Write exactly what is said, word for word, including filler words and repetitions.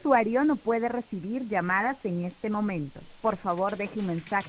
usuario no puede recibir llamadas en este momento. Por favor, deje un mensaje